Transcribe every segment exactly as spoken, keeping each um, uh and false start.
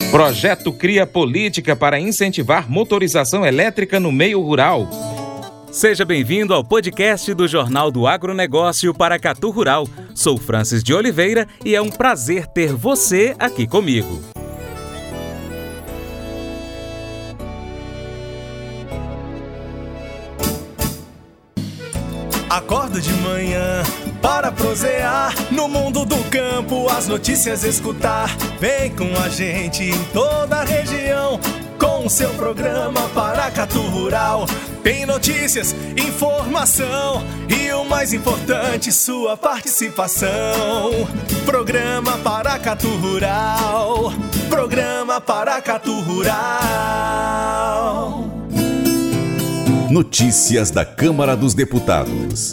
Projeto cria política para incentivar motorização elétrica no meio rural. Seja bem-vindo ao podcast do Jornal do Agronegócio Paracatu Rural. Sou Francis de Oliveira e é um prazer ter você aqui comigo. Acordo de manhã para prosear no mundo do campo, as notícias escutar. Vem com a gente em toda a região com o seu programa Paracatu Rural. Tem notícias, informação e o mais importante, sua participação. Programa Paracatu Rural. Programa Paracatu Rural. Notícias da Câmara dos Deputados.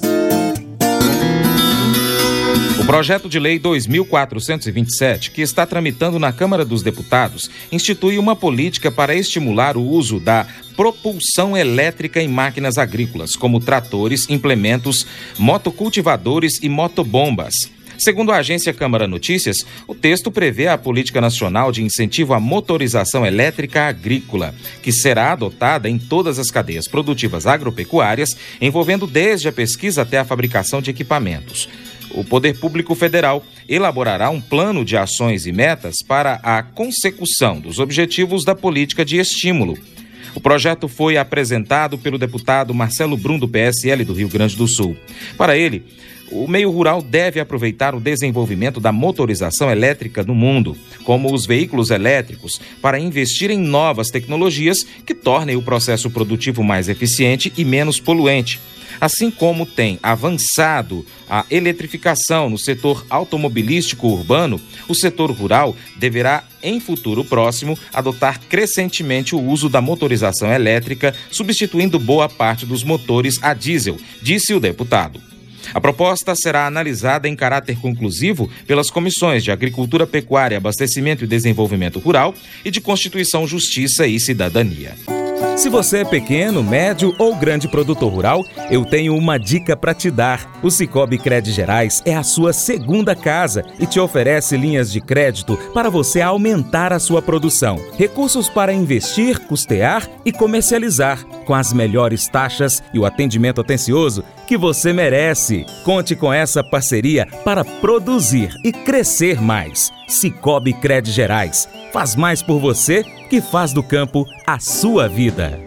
O projeto de lei dois mil quatrocentos e vinte e sete, que está tramitando na Câmara dos Deputados, institui uma política para estimular o uso da propulsão elétrica em máquinas agrícolas, como tratores, implementos, motocultivadores e motobombas. Segundo a agência Câmara Notícias, o texto prevê a Política Nacional de Incentivo à Motorização Elétrica Agrícola, que será adotada em todas as cadeias produtivas agropecuárias, envolvendo desde a pesquisa até a fabricação de equipamentos. O Poder Público Federal elaborará um plano de ações e metas para a consecução dos objetivos da política de estímulo. O projeto foi apresentado pelo deputado Marcelo Brum, do P S L do Rio Grande do Sul. Para ele, o meio rural deve aproveitar o desenvolvimento da motorização elétrica no mundo, como os veículos elétricos, para investir em novas tecnologias que tornem o processo produtivo mais eficiente e menos poluente. Assim como tem avançado a eletrificação no setor automobilístico urbano, o setor rural deverá, em futuro próximo, adotar crescentemente o uso da motorização elétrica, substituindo boa parte dos motores a diesel, disse o deputado. A proposta será analisada em caráter conclusivo pelas comissões de Agricultura, Pecuária, Abastecimento e Desenvolvimento Rural e de Constituição, Justiça e Cidadania. Se você é pequeno, médio ou grande produtor rural, eu tenho uma dica para te dar. O Sicoob Cred Gerais é a sua segunda casa e te oferece linhas de crédito para você aumentar a sua produção. Recursos para investir, custear e comercializar, com as melhores taxas e o atendimento atencioso que você merece. Conte com essa parceria para produzir e crescer mais. Sicoob Cred Gerais. Faz mais por você que faz do campo a sua vida.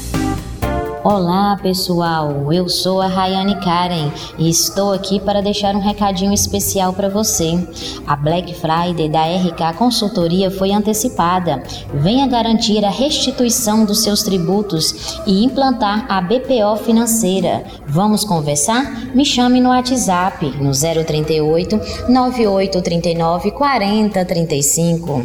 Olá pessoal, eu sou a Rayane Karen e estou aqui para deixar um recadinho especial para você. A Black Friday da R K Consultoria foi antecipada. Venha garantir a restituição dos seus tributos e implantar a B P O financeira. Vamos conversar? Me chame no WhatsApp no zero trinta e oito, nove oito trinta e nove, quarenta trinta e cinco.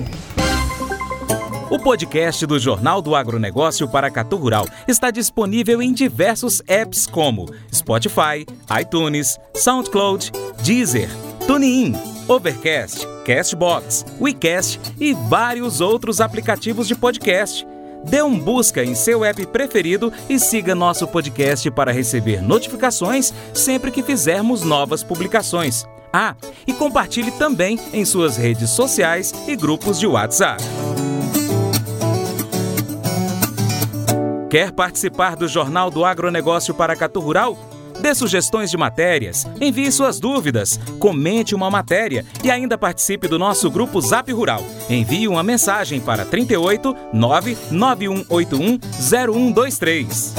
O podcast do Jornal do Agronegócio Paracatu Rural está disponível em diversos apps como Spotify, iTunes, SoundCloud, Deezer, TuneIn, Overcast, Castbox, WeCast e vários outros aplicativos de podcast. Dê um busca em seu app preferido e siga nosso podcast para receber notificações sempre que fizermos novas publicações. Ah, e compartilhe também em suas redes sociais e grupos de WhatsApp. Quer participar do Jornal do Agronegócio Paracatu Rural? Dê sugestões de matérias, envie suas dúvidas, comente uma matéria e ainda participe do nosso grupo Zap Rural. Envie uma mensagem para trinta e oito, nove nove um oito um, zero um dois três.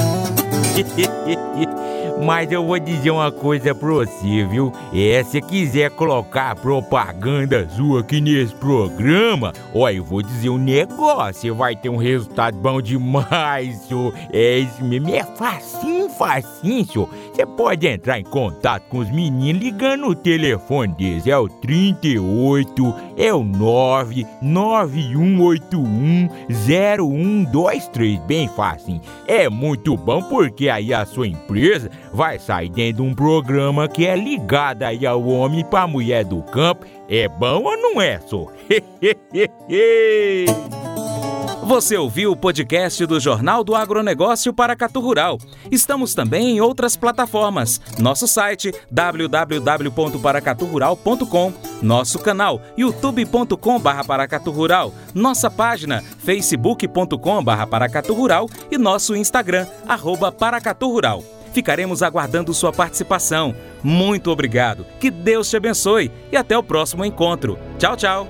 Mas eu vou dizer uma coisa pra você, viu? É, se quiser colocar propaganda sua aqui nesse programa, ó, eu vou dizer um negócio, você vai ter um resultado bom demais, senhor. É isso mesmo, é facinho, facinho, senhor. Você pode entrar em contato com os meninos ligando o telefone deles, é o trinta e oito, é o nove nove um oito um, zero um dois três, bem facinho. É muito bom porque aí a sua empresa vai sair dentro de um programa que é ligado aí ao homem e pra mulher do campo. É bom ou não é, só? Você ouviu o podcast do Jornal do Agronegócio Paracatu Rural. Estamos também em outras plataformas. Nosso site w w w ponto paracatu rural ponto com, nosso canal youtube ponto com barra paracatu rural, nossa página facebook ponto com barra paracatu rural e nosso Instagram, arroba paracatu rural. Ficaremos aguardando sua participação. Muito obrigado, que Deus te abençoe e até o próximo encontro. Tchau, tchau.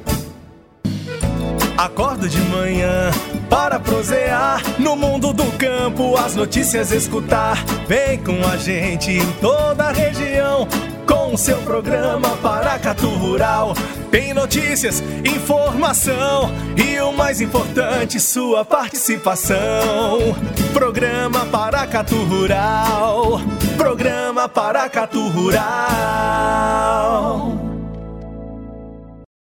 Acordo de manhã para prosear no mundo do campo, as notícias escutar. Vem com a gente em toda a região com o seu programa Paracatu Rural. Tem notícias, informação e o mais importante, sua participação. Programa Paracatu Rural. Programa Paracatu Rural.